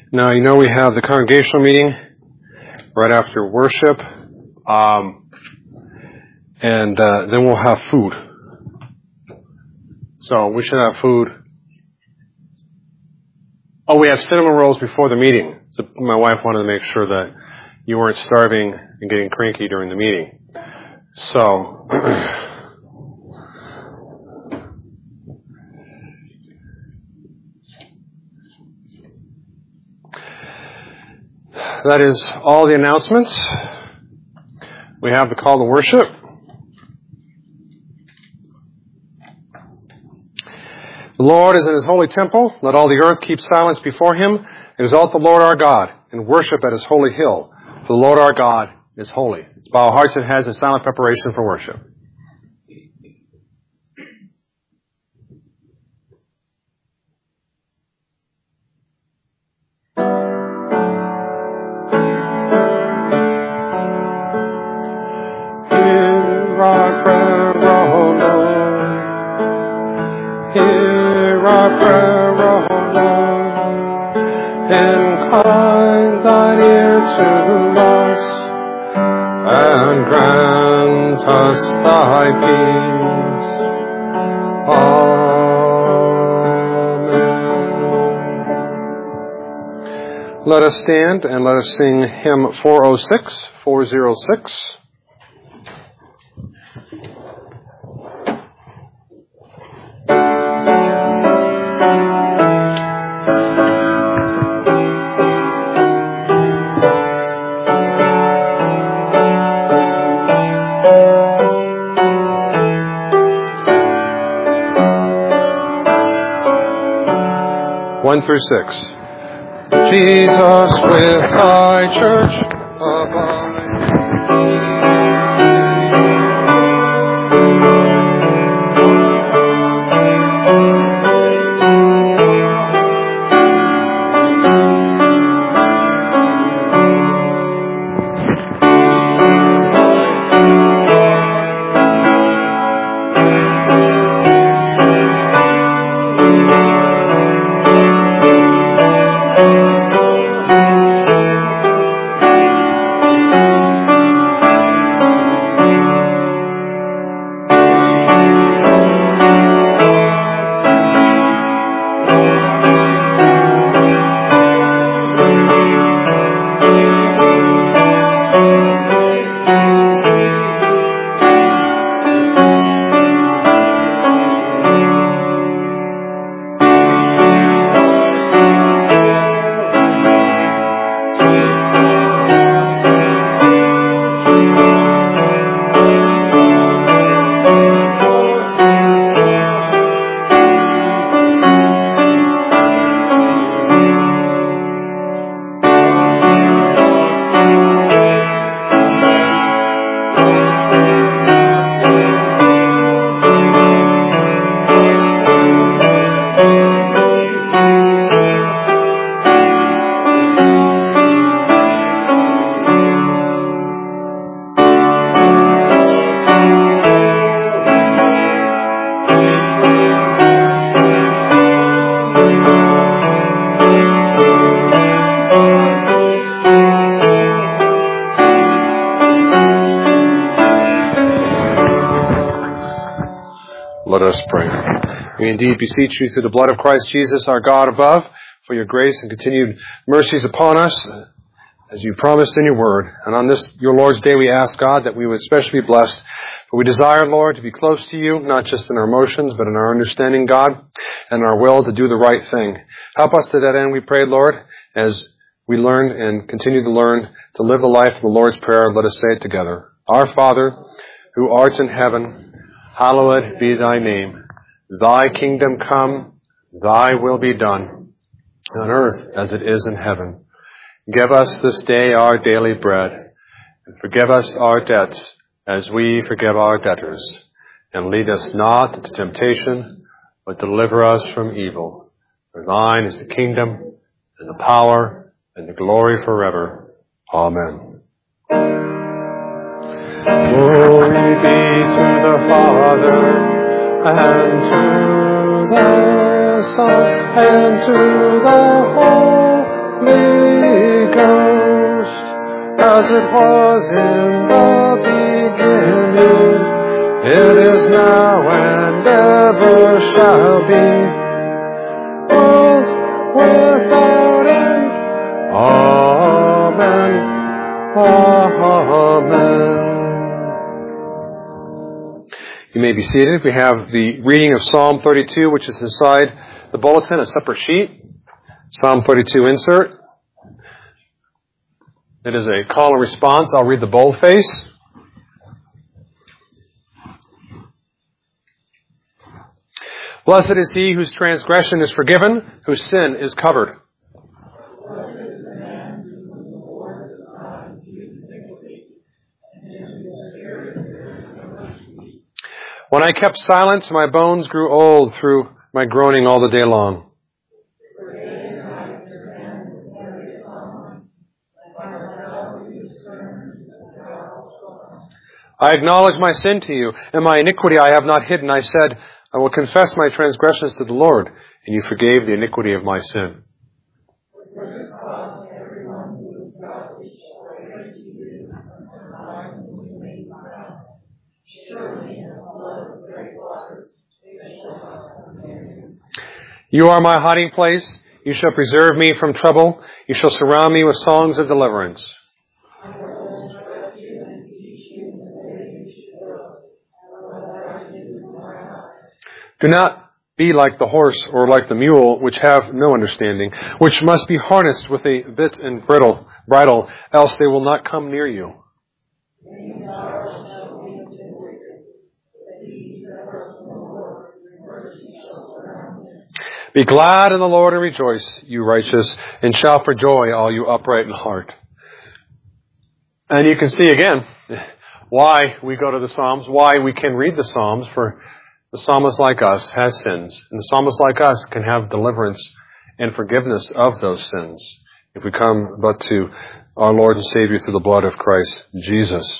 Now, you know we have the congregational meeting right after worship, and then we'll have food. So we should have food. Oh, we have cinnamon rolls before the meeting. So my wife wanted to make sure that you weren't starving and getting cranky during the meeting. So that is all the announcements. We have the call to worship. The Lord is in His holy temple. Let all the earth keep silence before Him. Exalt the Lord our God and worship at His holy hill. For the Lord our God is holy. Let's bow our hearts and heads in silent preparation for worship. Hear our prayer, O Lord. Hear our prayer, O Lord. Incline thine ear to us, and grant us thy peace. Amen. Let us stand and let us sing hymn 406. 1 through 6. Jesus with thy church abide. Let us pray. We indeed beseech you through the blood of Christ Jesus, our God above, for your grace and continued mercies upon us, as you promised in your word. And on this, your Lord's Day, we ask, God, that we would especially be blessed. For we desire, Lord, to be close to you, not just in our emotions, but in our understanding, God, and our will to do the right thing. Help us to that end, we pray, Lord, as we learn and continue to learn to live the life of the Lord's Prayer. Let us say it together. Our Father, who art in heaven, hallowed be thy name. Thy kingdom come, thy will be done, on earth as it is in heaven. Give us this day our daily bread, and forgive us our debts as we forgive our debtors. And lead us not into temptation, but deliver us from evil. For thine is the kingdom, and the power, and the glory forever. Amen. Glory be to the Father, and to the Son, and to the Holy Ghost, as it was in the beginning, it is now and ever shall be, world without end. Amen. Amen. You may be seated. We have the reading of Psalm 32, which is inside the bulletin, a separate sheet. Psalm 32 insert. It is a call and response. I'll read the boldface. Blessed is he whose transgression is forgiven, whose sin is covered. When I kept silence, my bones grew old through my groaning all the day long. I acknowledge my sin to you, and my iniquity I have not hidden. I said, I will confess my transgressions to the Lord, and you forgave the iniquity of my sin. You are my hiding place. You shall preserve me from trouble. You shall surround me with songs of deliverance. Do not be like the horse or like the mule, which have no understanding, which must be harnessed with a bit and bridle, else they will not come near you. Be glad in the Lord and rejoice, you righteous, and shout for joy, all you upright in heart. And you can see again why we go to the Psalms, why we can read the Psalms, for the psalmist like us has sins, and the psalmist like us can have deliverance and forgiveness of those sins if we come but to our Lord and Savior through the blood of Christ Jesus.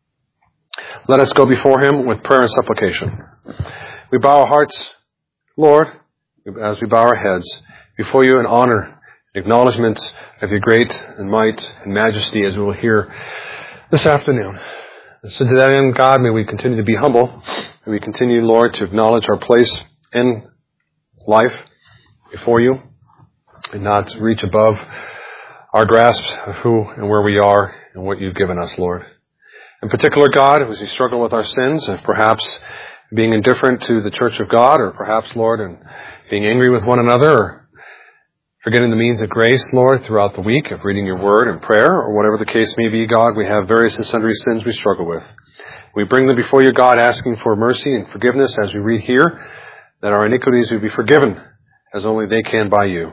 Let us go before Him with prayer and supplication. We bow our hearts, Lord, as we bow our heads before you in honor, acknowledgement of your great and might and majesty, as we will hear this afternoon. So to that end, God, may we continue to be humble. May we continue, Lord, to acknowledge our place in life before you and not reach above our grasp of who and where we are and what you've given us, Lord. In particular, God, as we struggle with our sins, and perhaps being indifferent to the church of God, or perhaps, Lord, and being angry with one another, or forgetting the means of grace, Lord, throughout the week of reading your word and prayer, or whatever the case may be, God, we have various and sundry sins we struggle with. We bring them before you, God, asking for mercy and forgiveness as we read here, that our iniquities would be forgiven as only they can by you.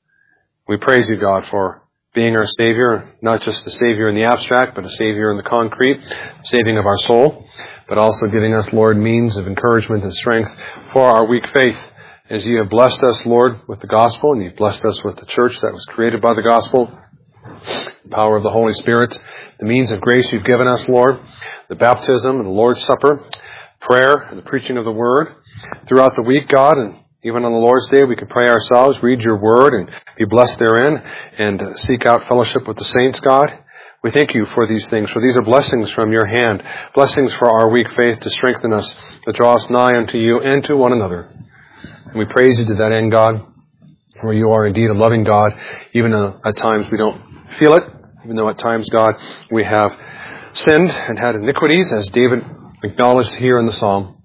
We praise you, God, for being our Savior, not just a Savior in the abstract, but a Savior in the concrete, saving of our soul, but also giving us, Lord, means of encouragement and strength for our weak faith. As you have blessed us, Lord, with the gospel, and you've blessed us with the church that was created by the gospel, the power of the Holy Spirit, the means of grace you've given us, Lord, the baptism and the Lord's Supper, prayer and the preaching of the word. Throughout the week, God, and even on the Lord's Day, we can pray ourselves, read your word, and be blessed therein, and seek out fellowship with the saints, God. We thank you for these things, for these are blessings from your hand, blessings for our weak faith to strengthen us, to draw us nigh unto you and to one another. And we praise you to that end, God, for you are indeed a loving God, even though at times we don't feel it, even though at times, God, we have sinned and had iniquities, as David acknowledged here in the Psalm.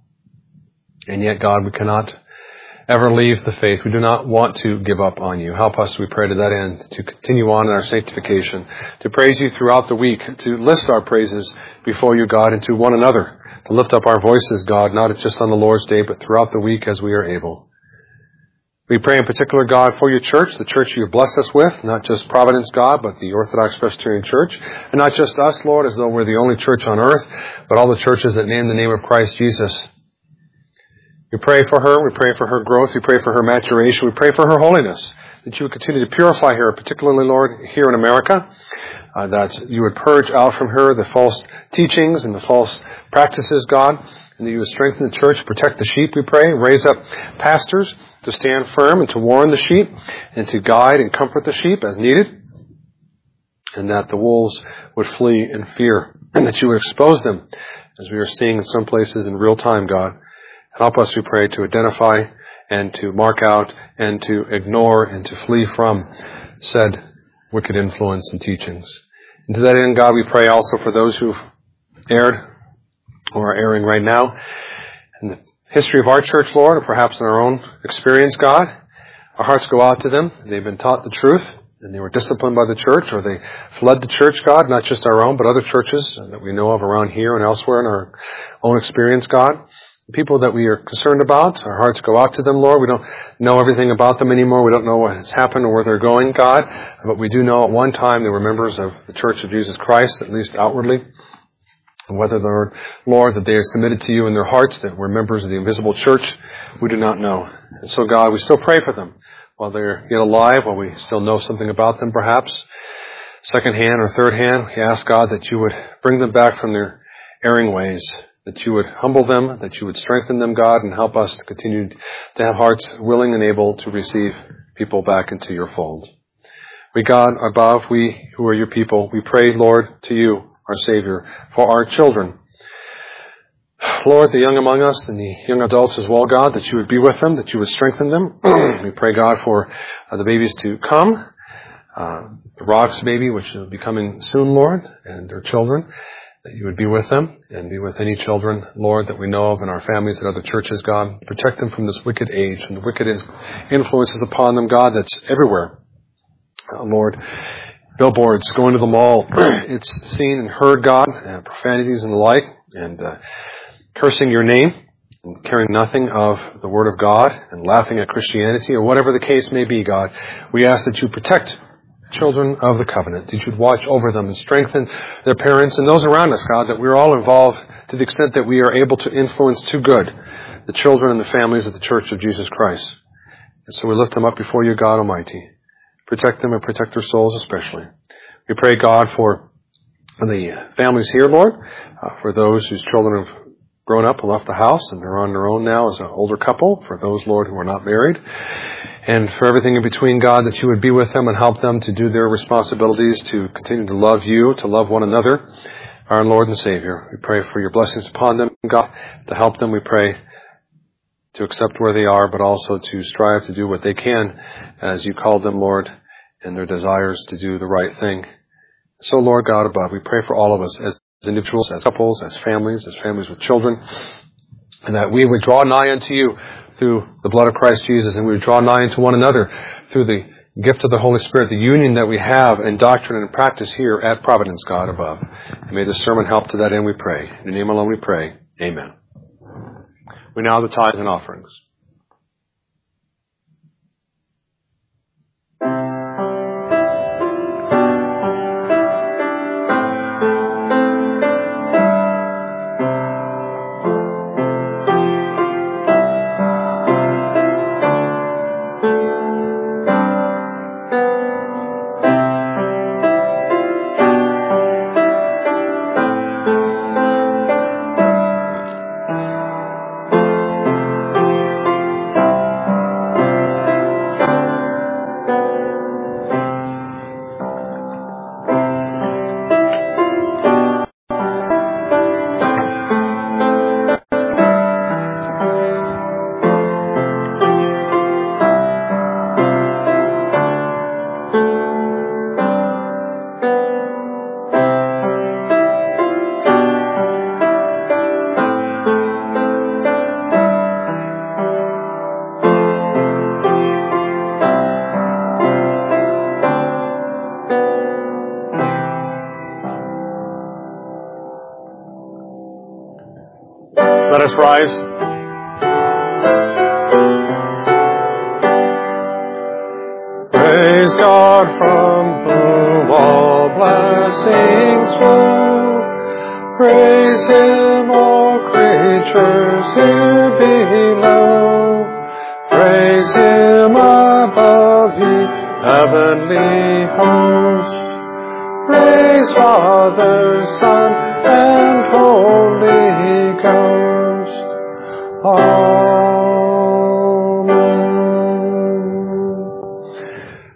And yet, God, we cannot ever leave the faith. We do not want to give up on you. Help us, we pray, to that end, to continue on in our sanctification, to praise you throughout the week, to list our praises before you, God, and to one another, to lift up our voices, God, not just on the Lord's Day, but throughout the week as we are able. We pray in particular, God, for your church, the church you have blessed us with, not just Providence, God, but the Orthodox Presbyterian Church, and not just us, Lord, as though we're the only church on earth, but all the churches that name the name of Christ Jesus. We pray for her. We pray for her growth. We pray for her maturation. We pray for her holiness, that you would continue to purify her, particularly, Lord, here in America, that you would purge out from her the false teachings and the false practices, God, and that you would strengthen the church, protect the sheep, we pray, raise up pastors to stand firm and to warn the sheep and to guide and comfort the sheep as needed, and that the wolves would flee in fear, and that you would expose them, as we are seeing in some places in real time, God. Help us, we pray, to identify and to mark out and to ignore and to flee from said wicked influence and teachings. And to that end, God, we pray also for those who've erred or are erring right now in the history of our church, Lord, or perhaps in our own experience, God. Our hearts go out to them. They've been taught the truth, and they were disciplined by the church, or they fled the church, God, not just our own, but other churches that we know of around here and elsewhere in our own experience, God. The people that we are concerned about, our hearts go out to them, Lord. We don't know everything about them anymore. We don't know what has happened or where they're going, God. But we do know at one time they were members of the Church of Jesus Christ, at least outwardly. And whether they're, Lord, that they are submitted to you in their hearts, that we're members of the invisible church, we do not know. And so, God, we still pray for them while they're yet alive, while we still know something about them, perhaps, second hand or third hand. We ask, God, that you would bring them back from their erring ways, that you would humble them, that you would strengthen them, God, and help us to continue to have hearts willing and able to receive people back into your fold. We, God, above, we who are your people, we pray, Lord, to you, our Savior, for our children. Lord, the young among us and the young adults as well, God, that you would be with them, that you would strengthen them. We pray, God, for the babies to come, the Rock's baby, which will be coming soon, Lord, and their children, that you would be with them and be with any children, Lord, that we know of in our families and other churches, God. Protect them from this wicked age and the wicked influences upon them, God, that's everywhere. Lord, billboards, going to the mall, it's seen and heard, God, profanities and the like, and cursing your name, and caring nothing of the Word of God, and laughing at Christianity, or whatever the case may be, God. We ask that you protect children of the covenant, that you'd watch over them and strengthen their parents and those around us, God, that we're all involved to the extent that we are able to influence to good the children and the families of the Church of Jesus Christ. And so we lift them up before you, God Almighty. Protect them and protect their souls especially. We pray, God, for the families here, Lord, for those whose children have grown up and left the house and they're on their own now as an older couple, for those, Lord, who are not married, and for everything in between, God, that you would be with them and help them to do their responsibilities, to continue to love you, to love one another, our Lord and Savior. We pray for your blessings upon them, God, to help them. We pray to accept where they are, but also to strive to do what they can as you called them, Lord, and their desires to do the right thing. So, Lord God above, we pray for all of us as individuals, as couples, as families with children, and that we would draw nigh unto you through the blood of Christ Jesus, and we would draw nigh unto one another through the gift of the Holy Spirit, the union that we have in doctrine and practice here at Providence, God above. And may this sermon help to that end, we pray. In your name alone we pray. Amen. We now have the tithes and offerings. Let us rise. Praise God from whom all blessings flow. Praise Him, all creatures here below. Praise Him above, ye heavenly hosts. Praise Father, Son, and Holy Ghost. Amen.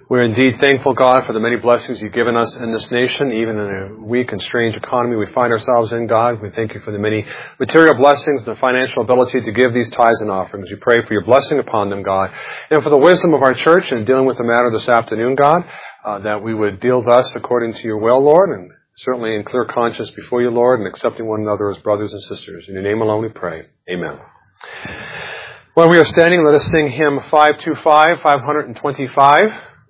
We're indeed thankful, God, for the many blessings you've given us in this nation, even in a weak and strange economy we find ourselves in, God. We thank you for the many material blessings and the financial ability to give these tithes and offerings. We pray for your blessing upon them, God, and for the wisdom of our church in dealing with the matter this afternoon, God, that we would deal thus according to your will, Lord, and certainly in clear conscience before you, Lord, and accepting one another as brothers and sisters. In your name alone we pray. Amen. While we are standing, let us sing hymn 525, 525.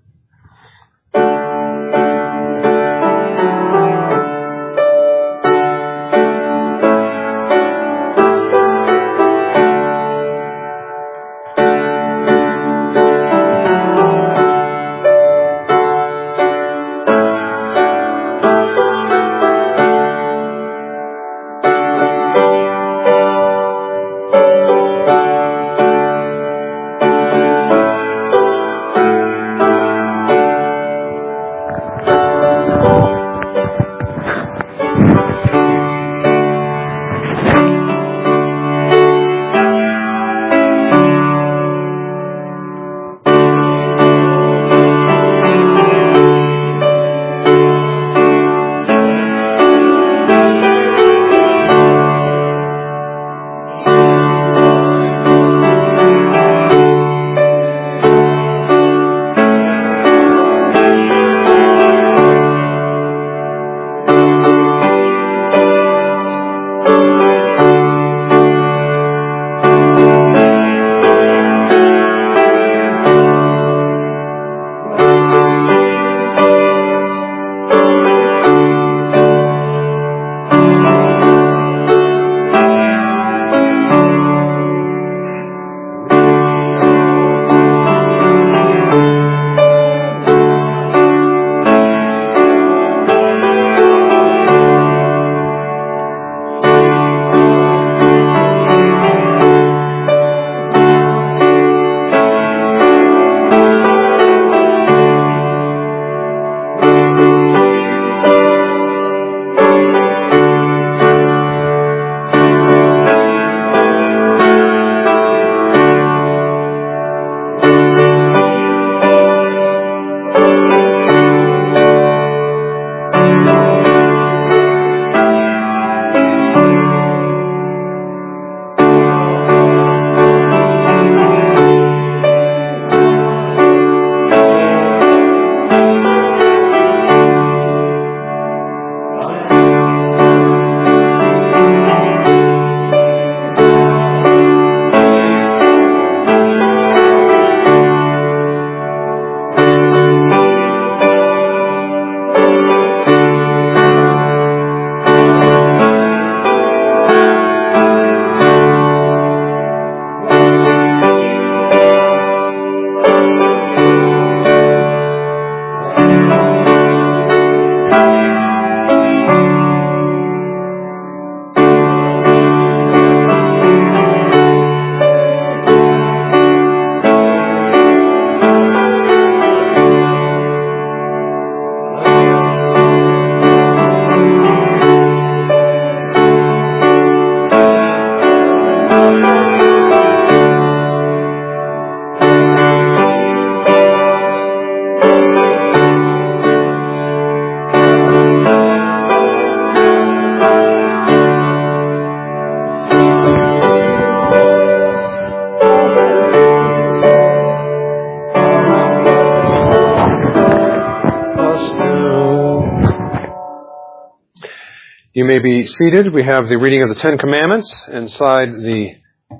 You may be seated. We have the reading of the Ten Commandments inside the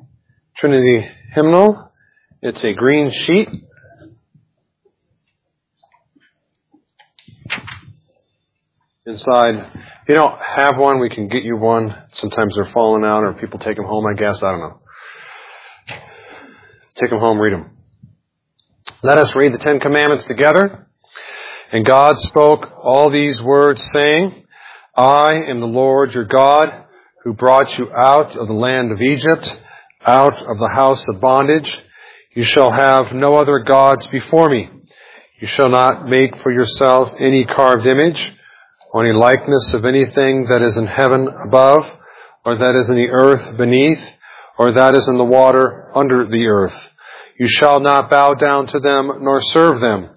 Trinity hymnal. It's a green sheet. Inside, if you don't have one, we can get you one. Sometimes they're falling out or people take them home, I guess. I don't know. Take them home, read them. Let us read the Ten Commandments together. And God spoke all these words, saying, I am the Lord your God, who brought you out of the land of Egypt, out of the house of bondage. You shall have no other gods before me. You shall not make for yourself any carved image, or any likeness of anything that is in heaven above, or that is in the earth beneath, or that is in the water under the earth. You shall not bow down to them, nor serve them.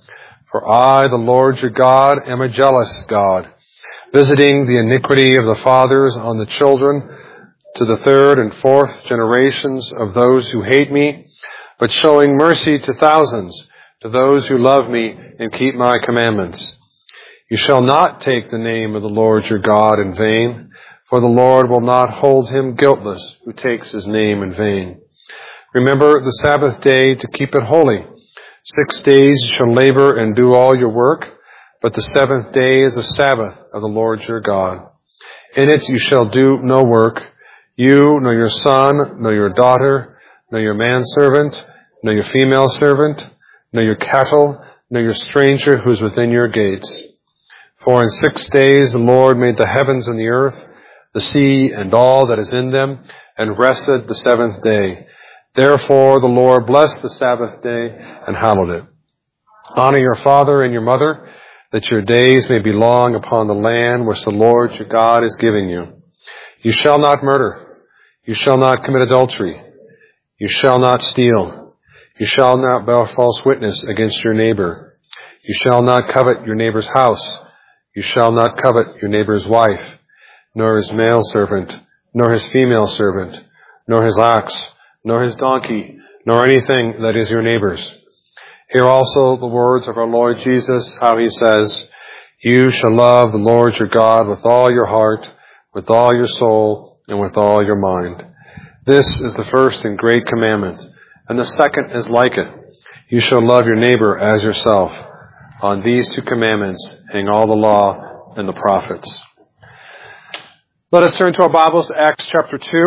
For I, the Lord your God, am a jealous God, visiting the iniquity of the fathers on the children to the third and fourth generations of those who hate me, but showing mercy to thousands, to those who love me and keep my commandments. You shall not take the name of the Lord your God in vain, for the Lord will not hold him guiltless who takes his name in vain. Remember the Sabbath day to keep it holy. 6 days you shall labor and do all your work, but the seventh day is a Sabbath of the Lord your God. In it you shall do no work, you, nor your son, nor your daughter, nor your manservant, nor your female servant, nor your cattle, nor your stranger who is within your gates. For in 6 days the Lord made the heavens and the earth, the sea and all that is in them, and rested the seventh day. Therefore the Lord blessed the Sabbath day and hallowed it. Honor your father and your mother, that your days may be long upon the land which the Lord your God is giving you. You shall not murder. You shall not commit adultery. You shall not steal. You shall not bear false witness against your neighbor. You shall not covet your neighbor's house. You shall not covet your neighbor's wife, nor his male servant, nor his female servant, nor his ox, nor his donkey, nor anything that is your neighbor's. Hear also the words of our Lord Jesus, how he says, You shall love the Lord your God with all your heart, with all your soul, and with all your mind. This is the first and great commandment, and the second is like it. You shall love your neighbor as yourself. On these two commandments hang all the law and the prophets. Let us turn to our Bibles to Acts chapter 2.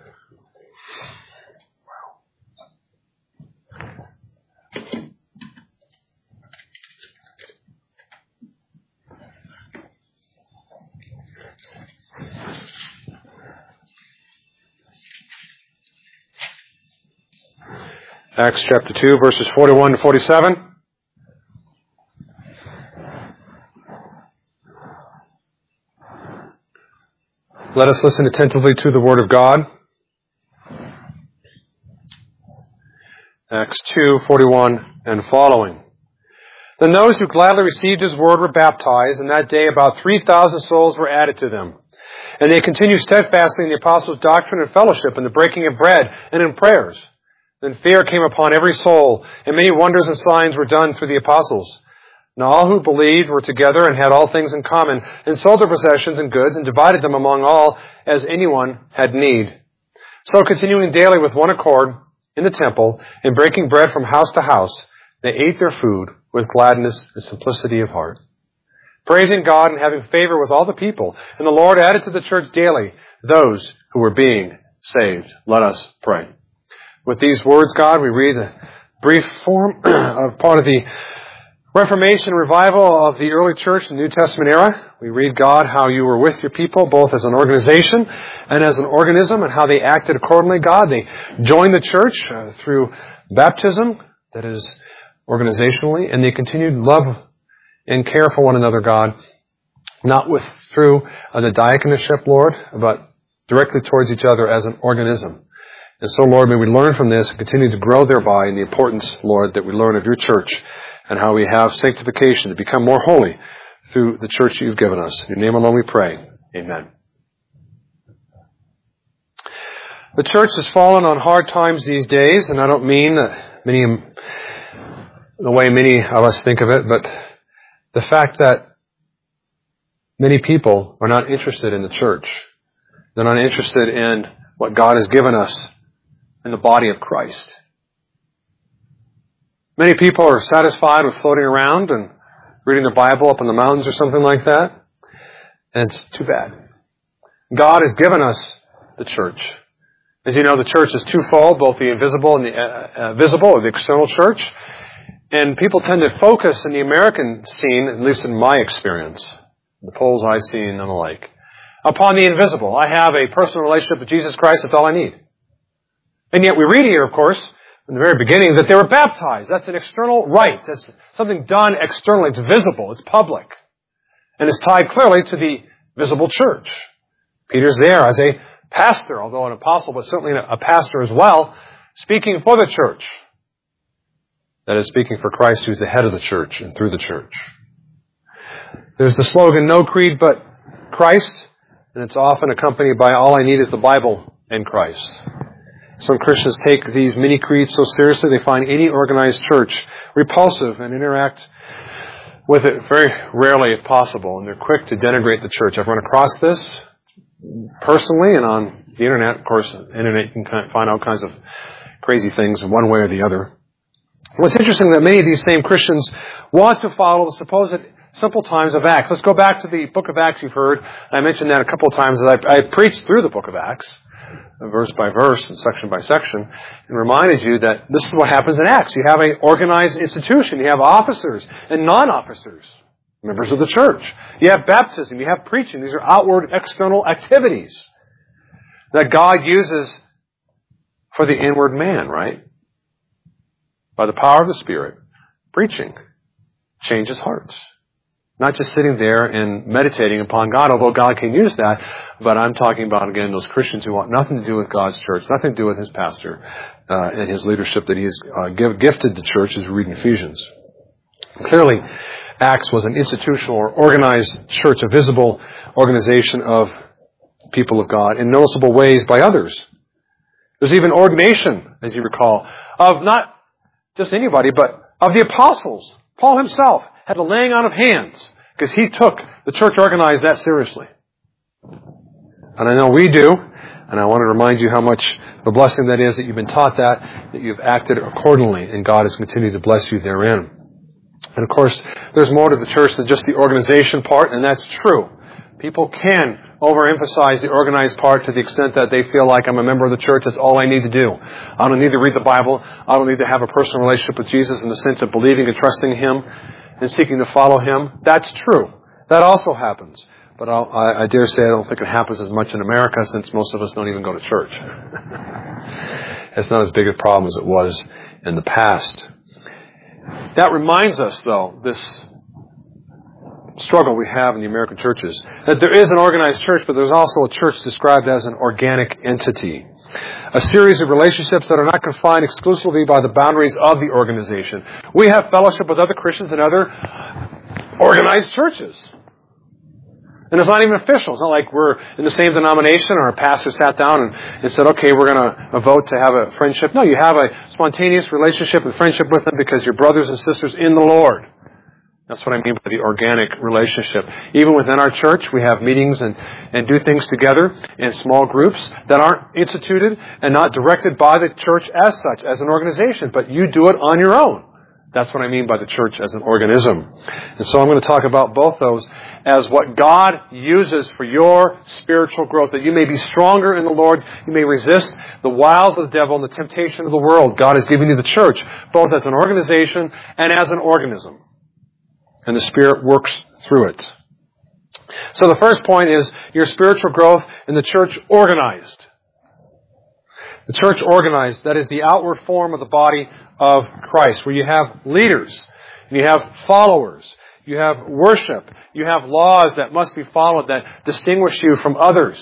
Acts chapter 2, verses 41 to 47. Let us listen attentively to the Word of God. Acts 2, 41 and following. Then those who gladly received his word were baptized, and that day about 3,000 souls were added to them. And they continued steadfastly in the apostles' doctrine and fellowship, and the breaking of bread, and in prayers. Then fear came upon every soul, and many wonders and signs were done through the apostles. Now all who believed were together and had all things in common, and sold their possessions and goods, and divided them among all as anyone had need. So continuing daily with one accord in the temple, and breaking bread from house to house, they ate their food with gladness and simplicity of heart, praising God and having favor with all the people. And the Lord added to the church daily those who were being saved. Let us pray. With these words, God, we read a brief form of part of the Reformation revival of the early church in the New Testament era. We read, God, how you were with your people, both as an organization and as an organism, and how they acted accordingly. God, they joined the church through baptism, that is, organizationally, and they continued love and care for one another, God, not through the diaconship, Lord, but directly towards each other as an organism. And so, Lord, may we learn from this and continue to grow thereby in the importance, Lord, that we learn of your church and how we have sanctification to become more holy through the church you've given us. In your name alone we pray. Amen. The church has fallen on hard times these days, and I don't mean the way many of us think of it, but the fact that many people are not interested in the church. They're not interested in what God has given us in the body of Christ. Many people are satisfied with floating around and reading the Bible up in the mountains or something like that. And it's too bad. God has given us the church. As you know, the church is twofold, both the invisible and the visible, or the external church. And people tend to focus in the American scene, at least in my experience, the polls I've seen and the like, upon the invisible. I have a personal relationship with Jesus Christ. That's all I need. And yet we read here, of course, in the very beginning, that they were baptized. That's an external rite. That's something done externally. It's visible. It's public. And it's tied clearly to the visible church. Peter's there as a pastor, although an apostle, but certainly a pastor as well, speaking for the church. That is speaking for Christ, who's the head of the church and through the church. There's the slogan, no creed but Christ, and it's often accompanied by all I need is the Bible and Christ. Some Christians take these mini creeds so seriously they find any organized church repulsive and interact with it very rarely if possible, and they're quick to denigrate the church. I've run across this personally, and on the internet, of course, the internet you can find all kinds of crazy things in one way or the other. What's interesting that many of these same Christians want to follow the supposed simple times of Acts. Let's go back to the book of Acts you've heard. I mentioned that a couple of times as I preached through the book of Acts, verse by verse and section by section, and reminded you that this is what happens in Acts. You have an organized institution. You have officers and non-officers, members of the church. You have baptism. You have preaching. These are outward, external activities that God uses for the inward man, right? By the power of the Spirit, preaching changes hearts. Not just sitting there and meditating upon God, although God can use that, but I'm talking about, again, those Christians who want nothing to do with God's church, nothing to do with His pastor and his leadership that He's gifted the church, as we read in Ephesians. Clearly, Acts was an institutional or organized church, a visible organization of people of God in noticeable ways by others. There's even ordination, as you recall, of not just anybody, but of the apostles. Paul himself had a laying on of hands because he took the church organized that seriously. And I know we do, and I want to remind you how much the blessing that is that you've been taught that you've acted accordingly, and God has continued to bless you therein. And of course, there's more to the church than just the organization part, and that's true. People can overemphasize the organized part to the extent that they feel like I'm a member of the church, that's all I need to do. I don't need to read the Bible. I don't need to have a personal relationship with Jesus in the sense of believing and trusting Him and seeking to follow Him. That's true. That also happens. But I dare say I don't think it happens as much in America since most of us don't even go to church. It's not as big a problem as it was in the past. That reminds us, though, this struggle we have in the American churches, that there is an organized church, but there's also a church described as an organic entity. A series of relationships that are not confined exclusively by the boundaries of the organization. We have fellowship with other Christians in other organized churches. And it's not even official. It's not like we're in the same denomination or a pastor sat down and said, okay, we're going to vote to have a friendship. No, you have a spontaneous relationship and friendship with them because you're brothers and sisters in the Lord. That's what I mean by the organic relationship. Even within our church, we have meetings and do things together in small groups that aren't instituted and not directed by the church as such, as an organization, but you do it on your own. That's what I mean by the church as an organism. And so I'm going to talk about both those as what God uses for your spiritual growth, that you may be stronger in the Lord, you may resist the wiles of the devil and the temptation of the world. God has given you the church, both as an organization and as an organism. And the Spirit works through it. So the first point is your spiritual growth in the church organized. The church organized, that is the outward form of the body of Christ, where you have leaders, and you have followers, you have worship, you have laws that must be followed that distinguish you from others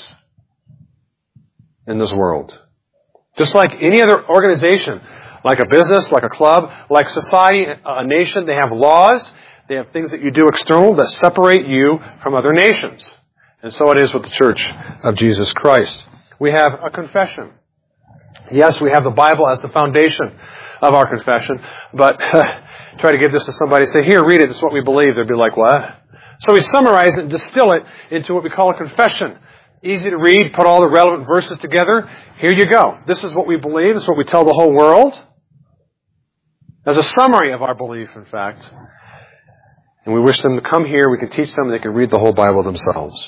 in this world. Just like any other organization, like a business, like a club, like society, a nation, they have laws. They have things that you do external that separate you from other nations. And so it is with the Church of Jesus Christ. We have a confession. Yes, we have the Bible as the foundation of our confession, but try to give this to somebody, say, here, read it, this is what we believe. They'd be like, what? So we summarize it and distill it into what we call a confession. Easy to read, put all the relevant verses together. Here you go. This is what we believe. This is what we tell the whole world. As a summary of our belief, in fact. And we wish them to come here, we can teach them, and they can read the whole Bible themselves.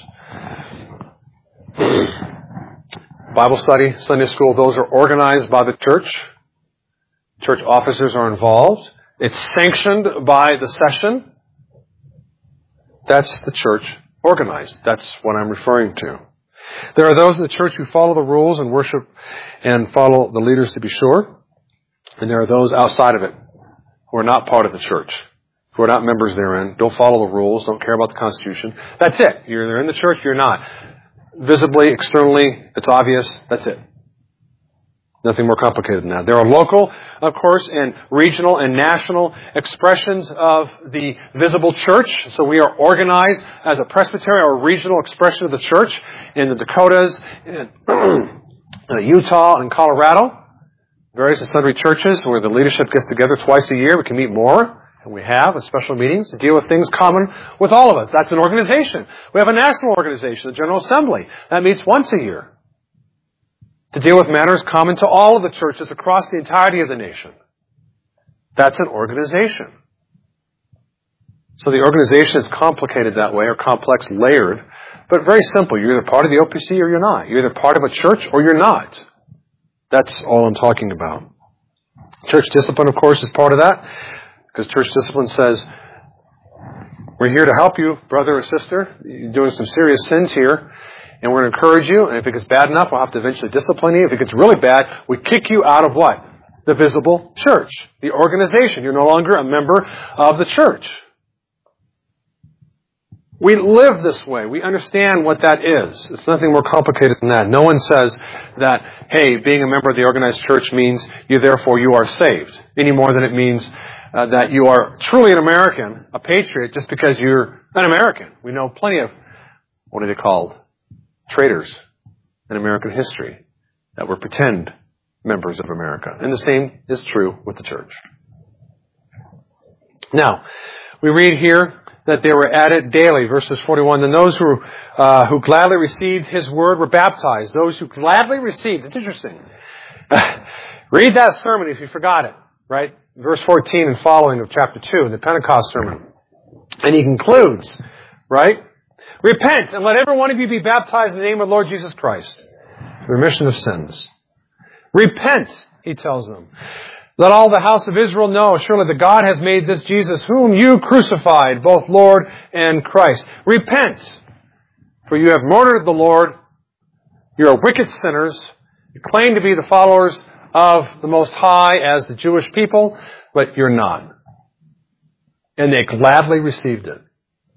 Bible study, Sunday school, those are organized by the church. Church officers are involved. It's sanctioned by the session. That's the church organized. That's what I'm referring to. There are those in the church who follow the rules and worship and follow the leaders, to be sure. And there are those outside of it who are not part of the church, who are not members therein, don't follow the rules, don't care about the Constitution. That's it. You're either in the church, you're not. Visibly, externally, it's obvious. That's it. Nothing more complicated than that. There are local, of course, and regional and national expressions of the visible church. So we are organized as a presbytery or a regional expression of the church in the Dakotas, in Utah, and Colorado. Various and sundry churches where the leadership gets together twice a year. We can meet more. And we have special meetings to deal with things common with all of us. That's an organization. We have a national organization, the General Assembly. That meets once a year to deal with matters common to all of the churches across the entirety of the nation. That's an organization. So the organization is complicated that way, or complex, layered, but very simple. You're either part of the OPC or you're not. You're either part of a church or you're not. That's all I'm talking about. Church discipline, of course, is part of that, because church discipline says, we're here to help you, brother or sister. You're doing some serious sins here. And we're going to encourage you, and if it gets bad enough, we'll have to eventually discipline you. If it gets really bad, we kick you out of what? The visible church, the organization. You're no longer a member of the church. We live this way. We understand what that is. It's nothing more complicated than that. No one says that, hey, being a member of the organized church means you are saved, any more than it means that you are truly an American, a patriot, just because you're an American. We know plenty of, what are they called? Traitors in American history that were pretend members of America. And the same is true with the church. Now, we read here that they were added daily, verses 41. And those who gladly received His word were baptized. Those who gladly received. It's interesting. Read that sermon if you forgot it, right? Verse 14 and following of chapter 2, the Pentecost sermon. And he concludes, right? Repent, and let every one of you be baptized in the name of the Lord Jesus Christ, for the remission of sins. Repent, he tells them. Let all the house of Israel know, surely that God has made this Jesus, whom you crucified, both Lord and Christ. Repent, for you have murdered the Lord. You are wicked sinners. You claim to be the followers of the Most High as the Jewish people, but you're not. And they gladly received it.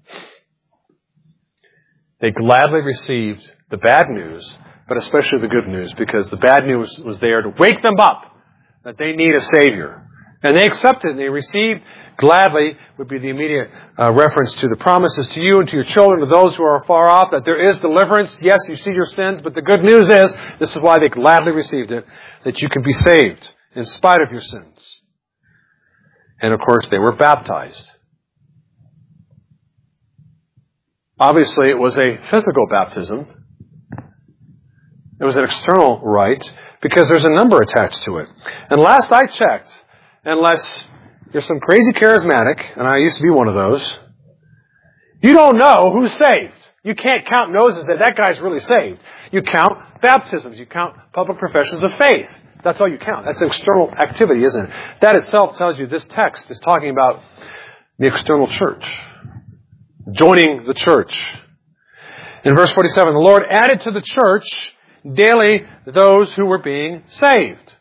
They gladly received the bad news, but especially the good news, because the bad news was there to wake them up that they need a Savior. And they accepted and they received gladly, would be the immediate reference to the promises to you and to your children, to those who are far off, that there is deliverance. Yes, you see your sins, but the good news is, this is why they gladly received it, that you can be saved in spite of your sins. And of course, they were baptized. Obviously, it was a physical baptism. It was an external rite because there's a number attached to it. And last I checked, unless you're some crazy charismatic, and I used to be one of those, you don't know who's saved. You can't count noses and say, that guy's really saved. You count baptisms. You count public professions of faith. That's all you count. That's an external activity, isn't it? That itself tells you this text is talking about the external church. Joining the church. In verse 47, the Lord added to the church daily those who were being saved.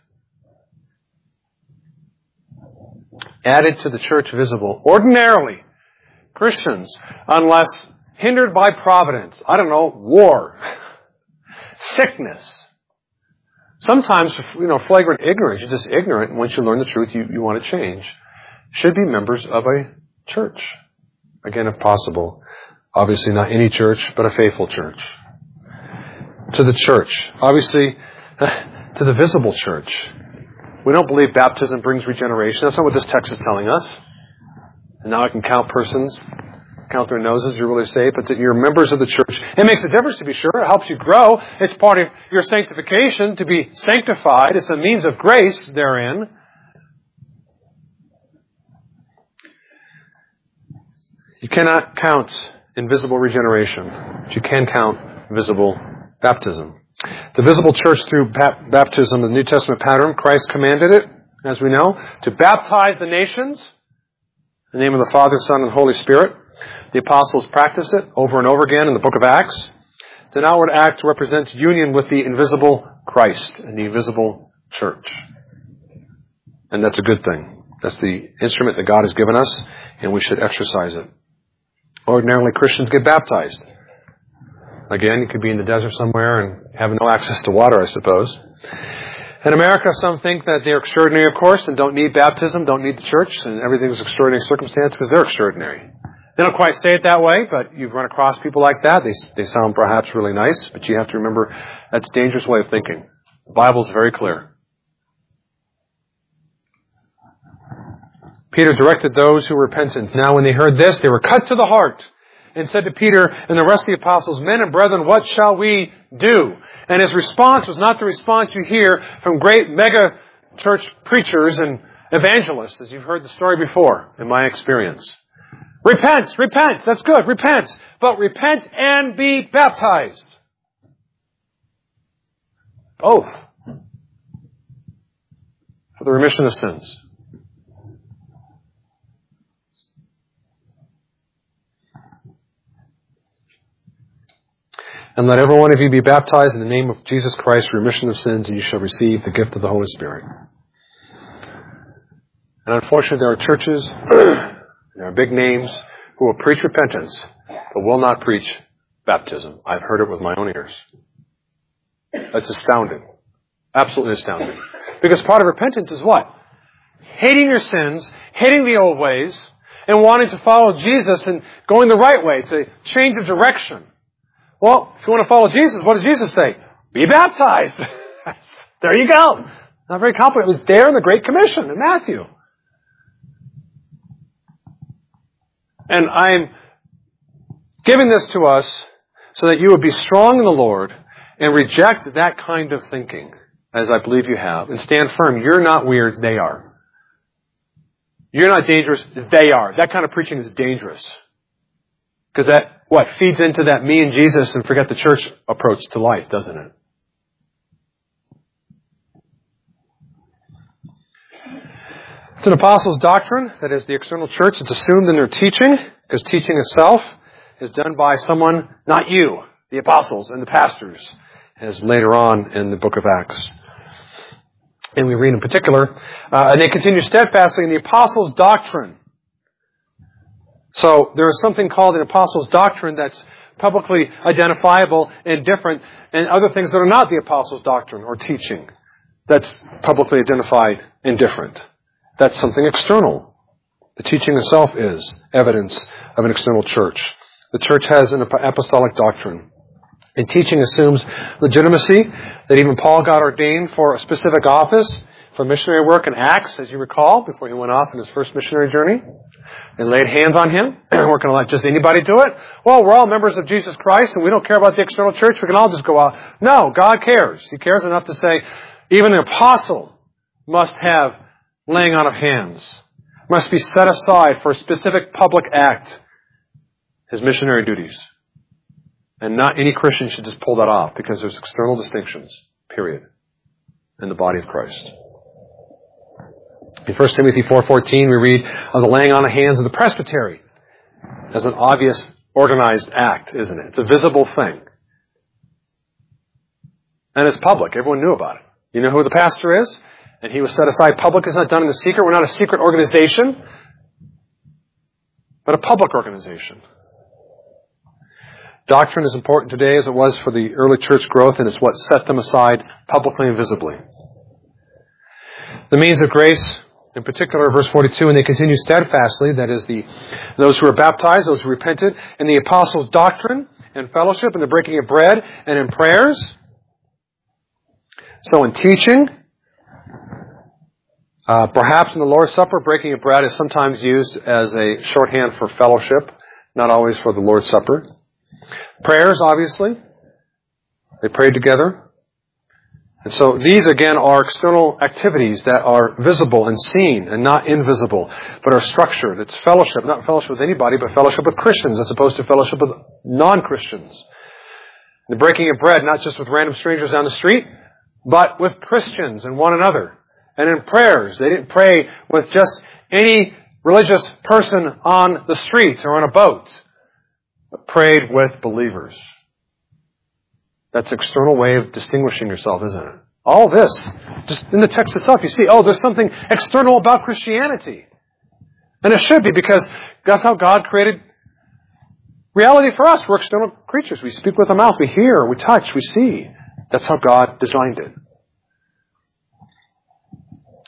Added to the church visible. Ordinarily, Christians, unless hindered by providence, war, sickness, sometimes, flagrant ignorance, you're just ignorant, and once you learn the truth, you want to change, should be members of a church. Again, if possible. Obviously not any church, but a faithful church. To the church. Obviously, to the visible church. We don't believe baptism brings regeneration. That's not what this text is telling us. And now I can count persons, count their noses, you're really saved, but that you're members of the church. It makes a difference, to be sure. It helps you grow. It's part of your sanctification, to be sanctified. It's a means of grace therein. You cannot count invisible regeneration, but you can count visible baptism. The visible church through baptism, the New Testament pattern, Christ commanded it, as we know, to baptize the nations in the name of the Father, Son, and Holy Spirit. The apostles practice it over and over again in the book of Acts. It's an outward act to represent union with the invisible Christ and the invisible church. And that's a good thing. That's the instrument that God has given us, and we should exercise it. Ordinarily, Christians get baptized. Again, you could be in the desert somewhere and have no access to water, I suppose. In America, some think that they're extraordinary, of course, and don't need baptism, don't need the church, and everything's extraordinary circumstance because they're extraordinary. They don't quite say it that way, but you've run across people like that. They sound perhaps really nice, but you have to remember that's a dangerous way of thinking. The Bible's very clear. Peter directed those who were repentant. Now when they heard this, they were cut to the heart and said to Peter and the rest of the apostles, "Men and brethren, what shall we do?" And his response was not the response you hear from great mega church preachers and evangelists, as you've heard the story before, in my experience. Repent, repent, that's good, repent. But repent and be baptized. Both. For the remission of sins. And let every one of you be baptized in the name of Jesus Christ for remission of sins, and you shall receive the gift of the Holy Spirit. And unfortunately, there are churches, there are big names, who will preach repentance, but will not preach baptism. I've heard it with my own ears. That's astounding. Absolutely astounding. Because part of repentance is what? Hating your sins, hating the old ways, and wanting to follow Jesus and going the right way. It's a change of direction. Well, if you want to follow Jesus, what does Jesus say? Be baptized. There you go. Not very complicated. It was there in the Great Commission in Matthew. And I'm giving this to us so that you would be strong in the Lord and reject that kind of thinking, as I believe you have, and stand firm. You're not weird, they are. You're not dangerous, they are. That kind of preaching is dangerous. Because that, feeds into that me and Jesus and forget the church approach to life, doesn't it? It's an apostles' doctrine, that is the external church. It's assumed in their teaching, because teaching itself is done by someone, not you, the apostles and the pastors, as later on in the book of Acts. And we read in particular, and they continue steadfastly in the apostles' doctrine. So there is something called an apostles' doctrine that's publicly identifiable and different, and other things that are not the apostles' doctrine or teaching that's publicly identified and different. That's something external. The teaching itself is evidence of an external church. The church has an apostolic doctrine. And teaching assumes legitimacy, that even Paul got ordained for a specific office for missionary work in Acts, as you recall, before he went off on his first missionary journey. They laid hands on him. We're going to let just anybody do it. Well, we're all members of Jesus Christ and we don't care about the external church. We can all just go out. No, God cares. He cares enough to say even an apostle must have laying on of hands, must be set aside for a specific public act, his missionary duties. And not any Christian should just pull that off because there's external distinctions, period, in the body of Christ. In 1 Timothy 4:14, we read of the laying on of hands of the presbytery as an obvious, organized act, isn't it? It's a visible thing. And it's public. Everyone knew about it. You know who the pastor is? And he was set aside. Public is not done in the secret. We're not a secret organization, but a public organization. Doctrine is important today as it was for the early church growth, and it's what set them aside publicly and visibly. The means of grace, in particular, verse 42, and they continue steadfastly, that is, those who are baptized, those who repented, in the apostles' doctrine and fellowship, in the breaking of bread, and in prayers. So in teaching, perhaps in the Lord's Supper, breaking of bread is sometimes used as a shorthand for fellowship, not always for the Lord's Supper. Prayers, obviously. They prayed together. And so these, again, are external activities that are visible and seen and not invisible, but are structured. It's fellowship, not fellowship with anybody, but fellowship with Christians as opposed to fellowship with non-Christians. The breaking of bread, not just with random strangers down the street, but with Christians and one another. And in prayers, they didn't pray with just any religious person on the street or on a boat, but prayed with believers. That's an external way of distinguishing yourself, isn't it? All this, just in the text itself, you see, there's something external about Christianity. And it should be, because that's how God created reality for us. We're external creatures. We speak with our mouth, we hear, we touch, we see. That's how God designed it.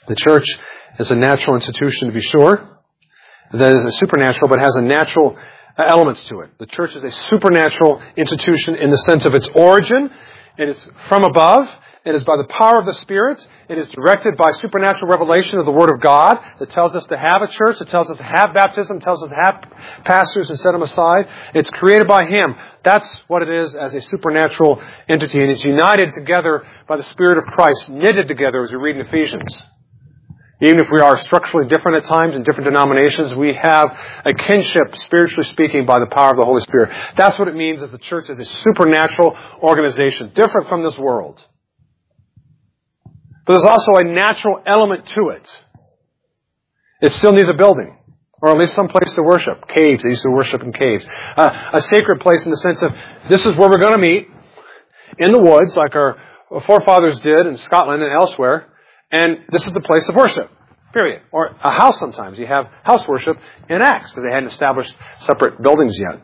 The church is a natural institution, to be sure. That is a supernatural, but has a natural elements to it. The church is a supernatural institution in the sense of its origin. It is from above. It is by the power of the Spirit. It is directed by supernatural revelation of the Word of God that tells us to have a church, that tells us to have baptism, tells us to have pastors and set them aside. It's created by Him. That's what it is as a supernatural entity. And it's united together by the Spirit of Christ, knitted together as we read in Ephesians. Even if we are structurally different at times in different denominations, we have a kinship, spiritually speaking, by the power of the Holy Spirit. That's what it means as the church is a supernatural organization, different from this world. But there's also a natural element to it. It still needs a building, or at least some place to worship. Caves, they used to worship in caves. A sacred place in the sense of, this is where we're going to meet, in the woods, like our forefathers did in Scotland and elsewhere, and this is the place of worship, period. Or a house sometimes. You have house worship in Acts, because they hadn't established separate buildings yet.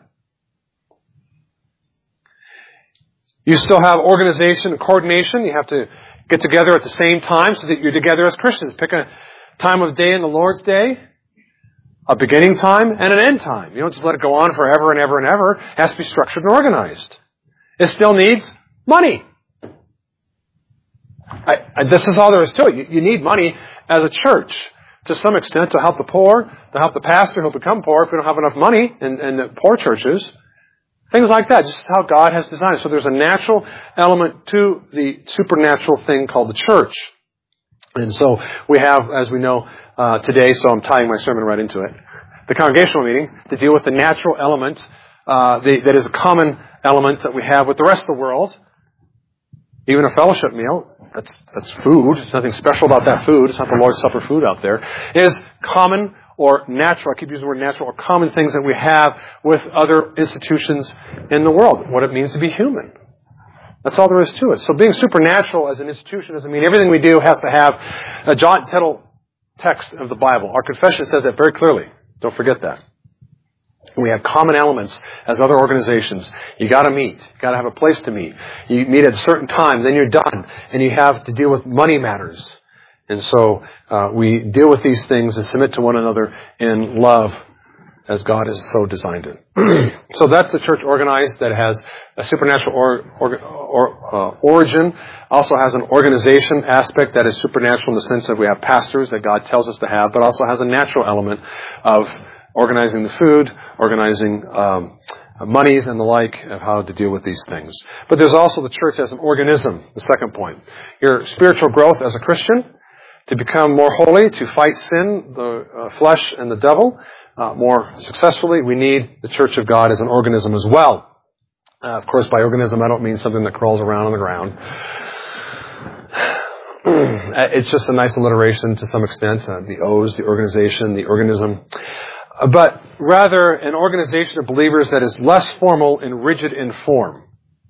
You still have organization and coordination. You have to get together at the same time so that you're together as Christians. Pick a time of day in the Lord's Day, a beginning time, and an end time. You don't just let it go on forever and ever and ever. It has to be structured and organized. It still needs money. This is all there is to it. You need money as a church to some extent to help the poor, to help the pastor who'll become poor if we don't have enough money in the poor churches. Things like that, just how God has designed it. So there's a natural element to the supernatural thing called the church. And so we have, as we know today, so I'm tying my sermon right into it, the congregational meeting to deal with the natural element that is a common element that we have with the rest of the world. Even a fellowship meal, that's food. There's nothing special about that food. It's not the Lord's Supper food out there. It is common or natural, I keep using the word natural, or common things that we have with other institutions in the world. What it means to be human. That's all there is to it. So being supernatural as an institution doesn't mean everything we do has to have a jot and tittle text of the Bible. Our confession says that very clearly. Don't forget that. We have common elements as other organizations. You got to meet. You got to have a place to meet. You meet at a certain time, then you're done, and you have to deal with money matters. And so we deal with these things and submit to one another in love as God has so designed it. So that's the church organized, that has a supernatural origin. Also has an organization aspect that is supernatural in the sense that we have pastors that God tells us to have, but also has a natural element of organizing the food, organizing monies and the like, of how to deal with these things. But there's also the church as an organism, the second point. Your spiritual growth as a Christian, to become more holy, to fight sin, the flesh and the devil more successfully, we need the church of God as an organism as well. Of course, by organism, I don't mean something that crawls around on the ground. It's just a nice alliteration to some extent. The O's, the organization, the organism. But rather an organization of believers that is less formal and rigid in form.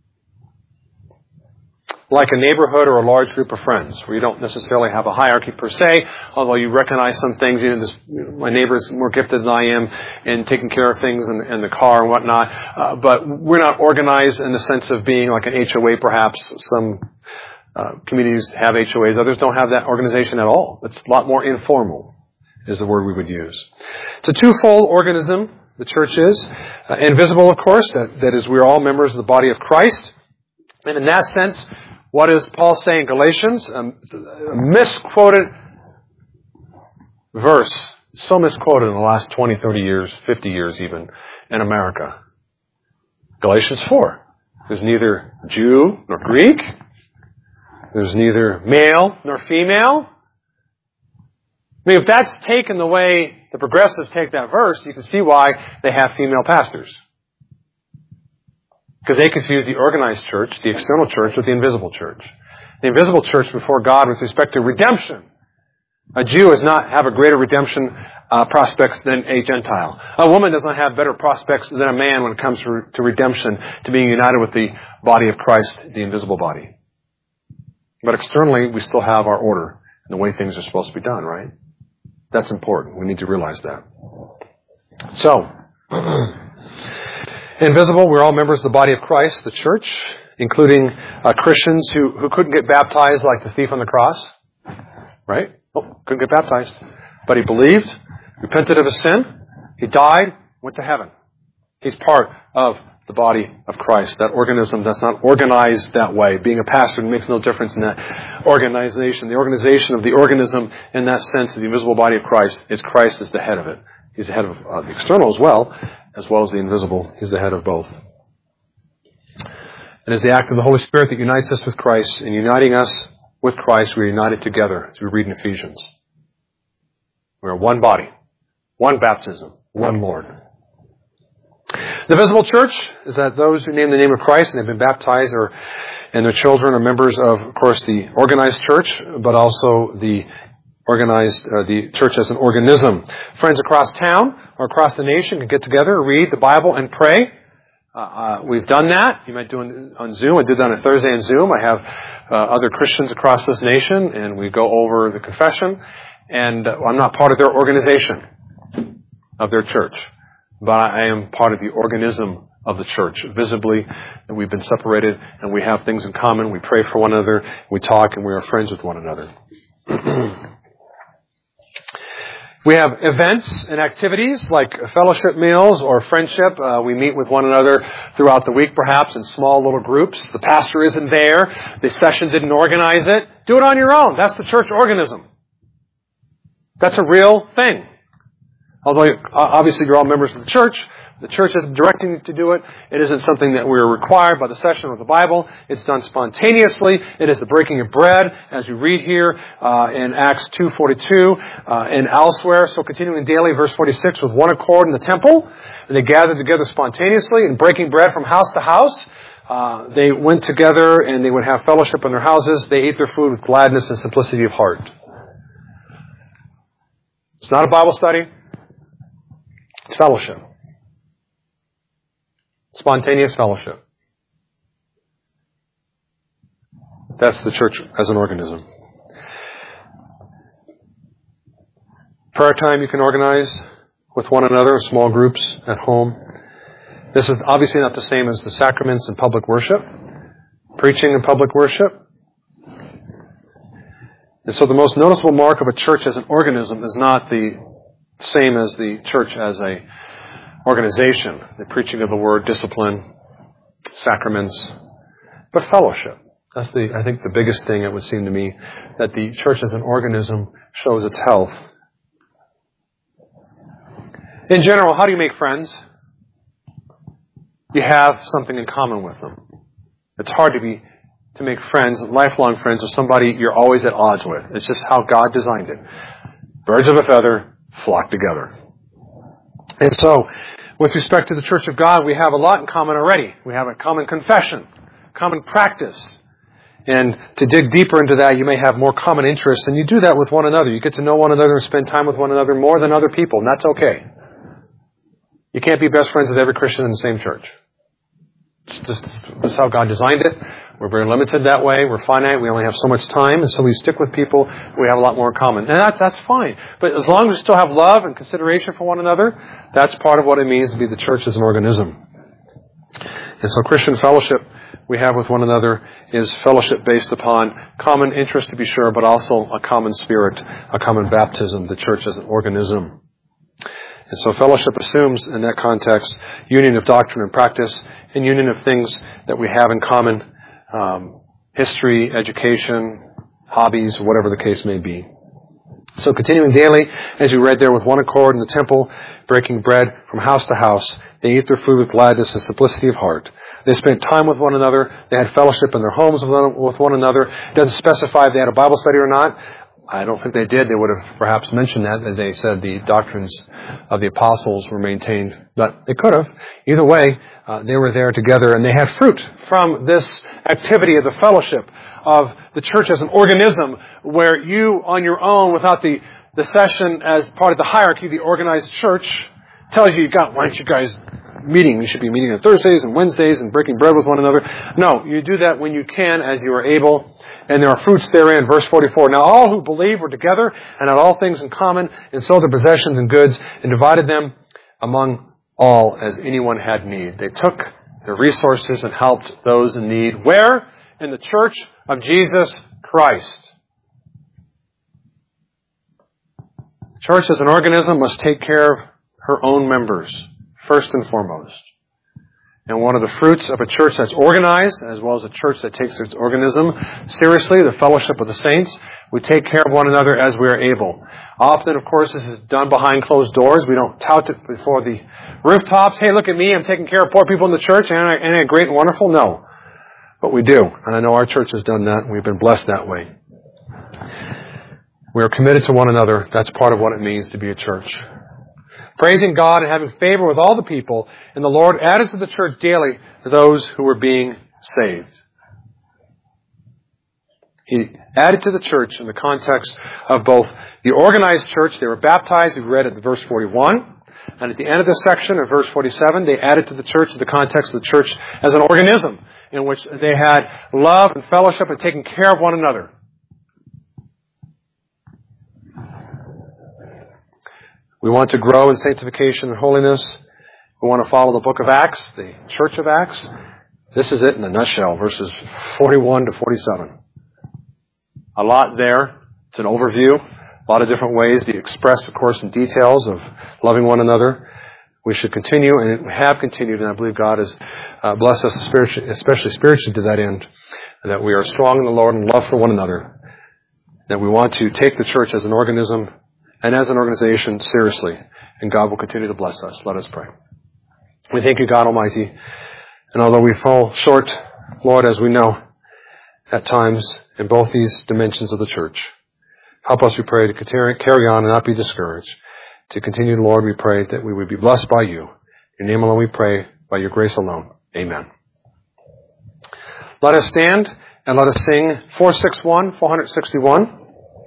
Like a neighborhood or a large group of friends, where you don't necessarily have a hierarchy per se, although you recognize some things. My neighbor is more gifted than I am in taking care of things in the car and whatnot. But we're not organized in the sense of being like an HOA, perhaps. Some communities have HOAs. Others don't have that organization at all. It's a lot more informal, is the word we would use. It's a twofold organism, the church is. Invisible, of course, that is, we're all members of the body of Christ. And in that sense, what does Paul say in Galatians? A misquoted verse. So misquoted in the last 20, 30 years, 50 years even, in America. Galatians 4. There's neither Jew nor Greek. There's neither male nor female. I mean, if that's taken the way the progressives take that verse, you can see why they have female pastors. Because they confuse the organized church, the external church, with the invisible church. The invisible church before God with respect to redemption. A Jew does not have a greater redemption prospects than a Gentile. A woman does not have better prospects than a man when it comes to redemption, to being united with the body of Christ, the invisible body. But externally, we still have our order and the way things are supposed to be done, right? That's important. We need to realize that. So, invisible, we're all members of the body of Christ, the church, including Christians who couldn't get baptized like the thief on the cross, right? Oh, couldn't get baptized. But he believed, repented of his sin, he died, went to heaven. He's part of the body of Christ, that organism that's not organized that way. Being a pastor makes no difference in that organization. The organization of the organism in that sense, of the invisible body of Christ is the head of it. He's the head of the external as well as the invisible. He's the head of both. It is the act of the Holy Spirit that unites us with Christ. In uniting us with Christ, we are united together, as we read in Ephesians. We are one body, one baptism, one Lord. The visible church is that those who name the name of Christ and have been baptized and their children are members of course, the organized church, but also the church as an organism. Friends across town or across the nation can get together, read the Bible, and pray. We've done that. You might do it on Zoom. I did that on a Thursday on Zoom. I have other Christians across this nation, and we go over the confession. And I'm not part of their organization, of their church. But I am part of the organism of the church, visibly, and we've been separated, and we have things in common. We pray for one another, we talk, and we are friends with one another. We have events and activities like fellowship meals or friendship. We meet with one another throughout the week, perhaps, in small little groups. The pastor isn't there. The session didn't organize it. Do it on your own. That's the church organism. That's a real thing. Although, obviously, you're all members of the church isn't directing you to do it. It isn't something that we're required by the session of the Bible. It's done spontaneously. It is the breaking of bread, as we read here in Acts 2:42 and elsewhere. So continuing daily, verse 46, with one accord in the temple. And they gathered together spontaneously and breaking bread from house to house. They went together and they would have fellowship in their houses. They ate their food with gladness and simplicity of heart. It's not a Bible study. It's fellowship. Spontaneous fellowship. That's the church as an organism. Prayer time you can organize with one another, small groups at home. This is obviously not the same as the sacraments and public worship, preaching and public worship. And so the most noticeable mark of a church as an organism is not the same as the church as a organization, the preaching of the word, discipline, sacraments, but fellowship. That's I think the biggest thing, it would seem to me, that the church as an organism shows its health. In general, how do you make friends? You have something in common with them. It's hard to make friends, lifelong friends, with somebody you're always at odds with. It's just how God designed it. Birds of a feather flock together. And so, with respect to the Church of God, we have a lot in common already. We have a common confession, common practice. And to dig deeper into that, you may have more common interests, and you do that with one another. You get to know one another and spend time with one another more than other people, and that's okay. You can't be best friends with every Christian in the same church. That's how God designed it. We're very limited that way. We're finite. We only have so much time. And so we stick with people who we have a lot more in common. And that's fine. But as long as we still have love and consideration for one another, that's part of what it means to be the church as an organism. And so Christian fellowship we have with one another is fellowship based upon common interest, to be sure, but also a common spirit, a common baptism, the church as an organism. And so fellowship assumes, in that context, union of doctrine and practice, and union of things that we have in common, history, education, hobbies, whatever the case may be. So continuing daily, as we read there, with one accord in the temple, breaking bread from house to house, they ate their food with gladness and simplicity of heart. They spent time with one another. They had fellowship in their homes with one another. It doesn't specify if they had a Bible study or not. I don't think they did. They would have perhaps mentioned that, as they said the doctrines of the apostles were maintained. But they could have. Either way, they were there together, and they had fruit from this activity of the fellowship of the church as an organism, where you, on your own, without the session as part of the hierarchy, the organized church, tells you, why aren't you guys meeting? You should be meeting on Thursdays and Wednesdays and breaking bread with one another. No, you do that when you can, as you are able. And there are fruits therein. Verse 44. Now all who believed were together and had all things in common, and sold their possessions and goods, and divided them among all as anyone had need. They took their resources and helped those in need. Where? In the church of Jesus Christ. Church as an organism must take care of her own members, first and foremost. And one of the fruits of a church that's organized, as well as a church that takes its organism seriously, the fellowship of the saints, we take care of one another as we are able. Often, of course, this is done behind closed doors. We don't tout it before the rooftops. Hey, look at me, I'm taking care of poor people in the church, and I great and wonderful? No. But we do. And I know our church has done that, and we've been blessed that way. We are committed to one another. That's part of what it means to be a church. Praising God and having favor with all the people, and the Lord added to the church daily those who were being saved. He added to the church in the context of both the organized church. They were baptized, we read at verse 41. And at the end of this section, of verse 47, they added to the church in the context of the church as an organism in which they had love and fellowship and taking care of one another. We want to grow in sanctification and holiness. We want to follow the book of Acts, the church of Acts. This is it in a nutshell, verses 41 to 47. A lot there. It's an overview. A lot of different ways to express, of course, in details of loving one another. We should continue, and we have continued, and I believe God has blessed us especially spiritually to that end, that we are strong in the Lord and love for one another, that we want to take the church as an organism and as an organization seriously, and God will continue to bless us. Let us pray. We thank you, God Almighty, and although we fall short, Lord, as we know, at times in both these dimensions of the church, help us, we pray, to carry on and not be discouraged. To continue, Lord, we pray that we would be blessed by you. In your name alone we pray, by your grace alone. Amen. Let us stand and let us sing 461.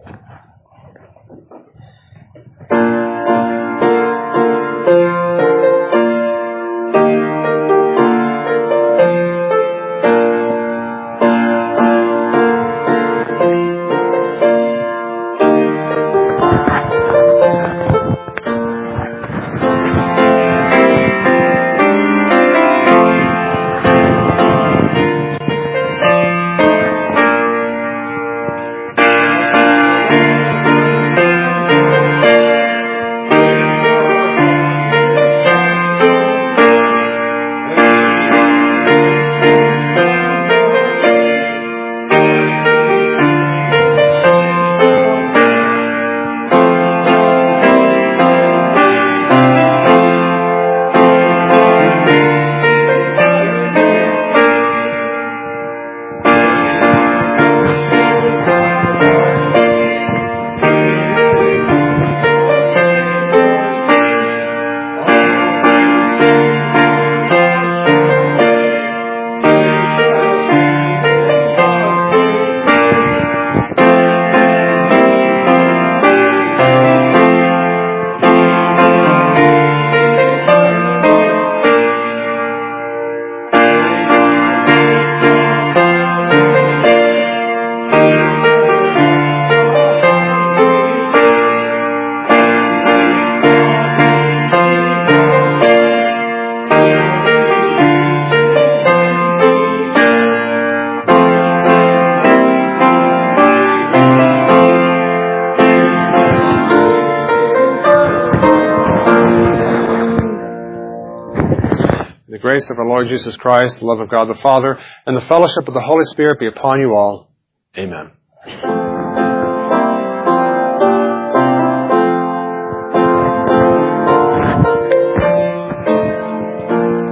The grace of our Lord Jesus Christ, the love of God the Father, and the fellowship of the Holy Spirit be upon you all. Amen.